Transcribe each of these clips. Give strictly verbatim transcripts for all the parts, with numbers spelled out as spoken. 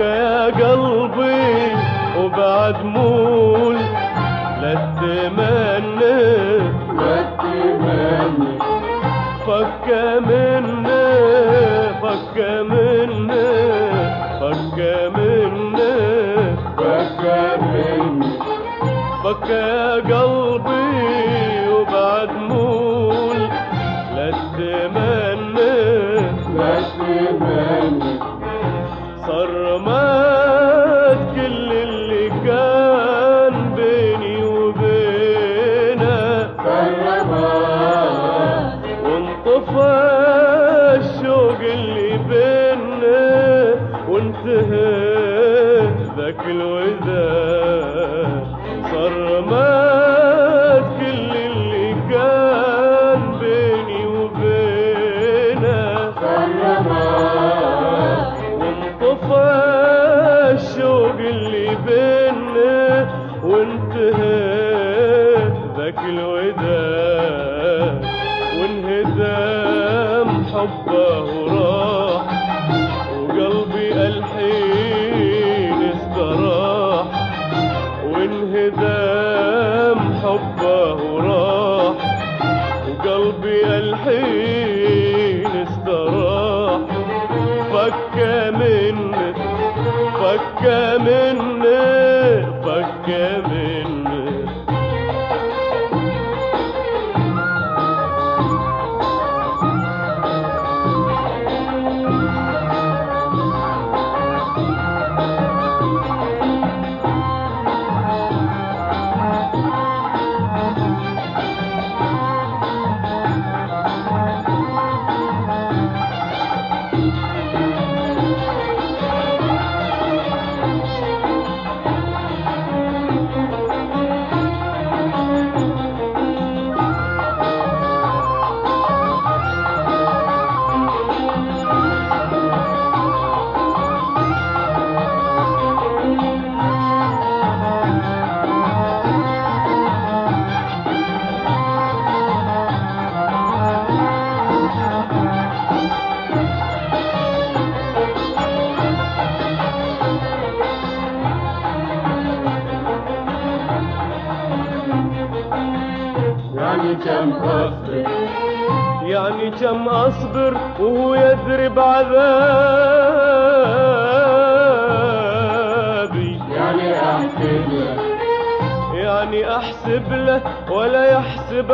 يا قلبي وبعد مول لا تتمنى لا تتمنى فك مني فك مني فك مني فك مني فك يا قلبي وبعد مول لا تتمنى لا تتمنى صار مات كل اللي كان بيني وبينه كرمات وانطفى الشوق اللي بيننا وانتهى ذاك الوداع صار مات كل اللي كان بيني وبينه كرمات وانطفى الشوق اللي بيننا وانتهى ذاك الوداع وانهدم حبه وراح وقلبي الحين استراح وانهدم حبه وراح وقلبي الحين استراح فك مني فك مني فك مني يعني كم أصبر يعني كم أصبر وهو يدري بعذابي يعني أحسب له يعني أحسب له ولا يحسب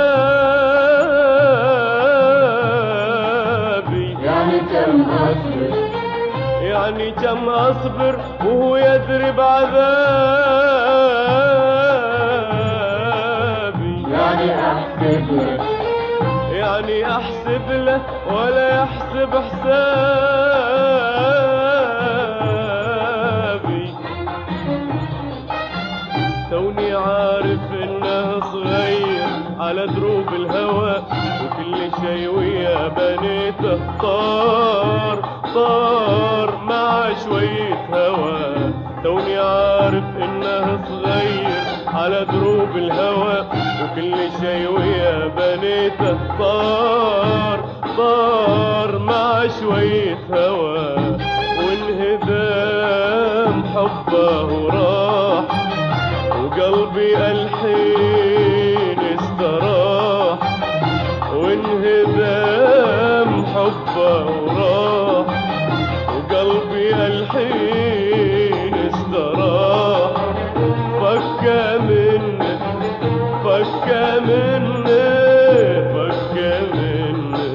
حسابي يعني كم أصبر يعني كم أصبر وهو يدري بعذابي يعني أحسب له يعني أحسب له ولا يحسب حسابي توني عارف إنه صغير على دروب الهوى وكل شي ويا بنيته طار طار مع شوية هوا توني عارف إنه صغير على دروب الهوى وكل شي ويا بنيته طار طار مع شوية هوا وانهدم حبه وراح وقلبي الحين استراح وانهدم حبه وراح وقلبي الحين استراح فك مني فك مني فك مني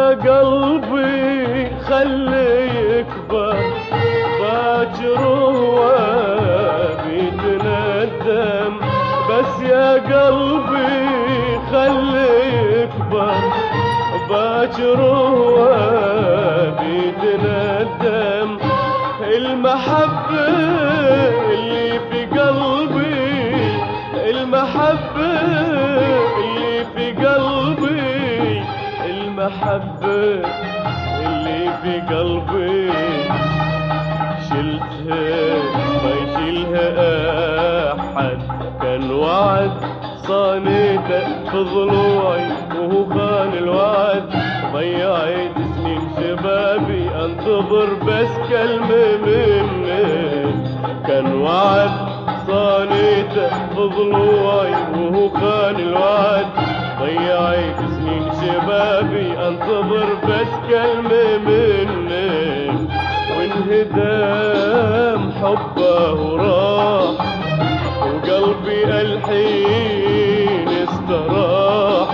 قلبي خلي يكبر باكر هو بيتندم، بس يا قلبي خلي يكبر باكر هو بيتندم. المحبة اللي في قلبي، المحبة اللي في قلبي، المحبة اللي في قلبي شلتها ما يشيلها أحد. كان وعد صانيته في ضلوعي وهو خان الوعد، ضيعت سنين شبابي انتظر بس كلمة منه. كان وعد صانيته في ضلوعي وهو خان الوعد، ضيعت سنين شبابي انتظر بس كلمة منه. وانهدم حبه وراح وقلبي الحين استراح،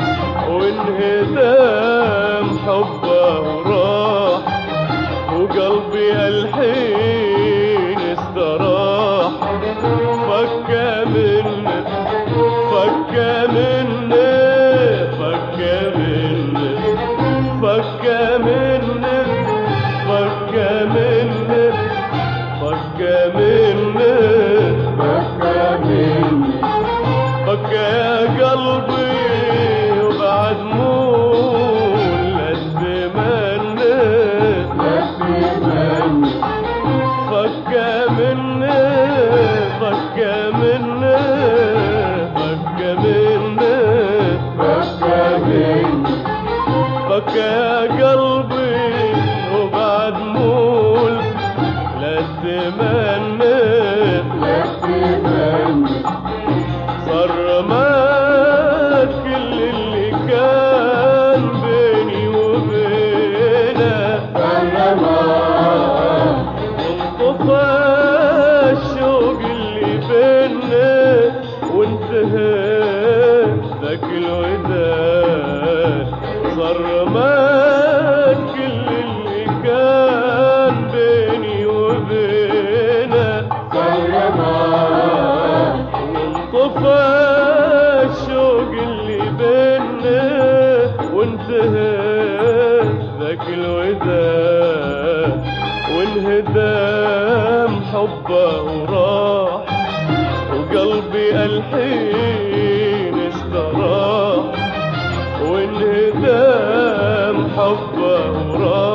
وانهدم حبه وراح وقلبي الحين استراح. فك منه فك منه فك منه فك منه فك منه فك منه فك مني فك يا قلبي وبعد مول الزمن. فك مني فك منه فك منه فك منه فك مني فك يا قلبي وبعد مول للزمن. فك مني صار مات كل اللي كان بيني وبينه، سلامات انطفى الشوق اللي بيننا وانتهى ذاك الوداد. صار مات كل اللي كان بيني وبينه، سلامات وانطفى الشوق اللي بيننا وانتهى ذاك الوداد. وانهدم حبه وراح وقلبي الحين استراح. وانهدم حبه وراح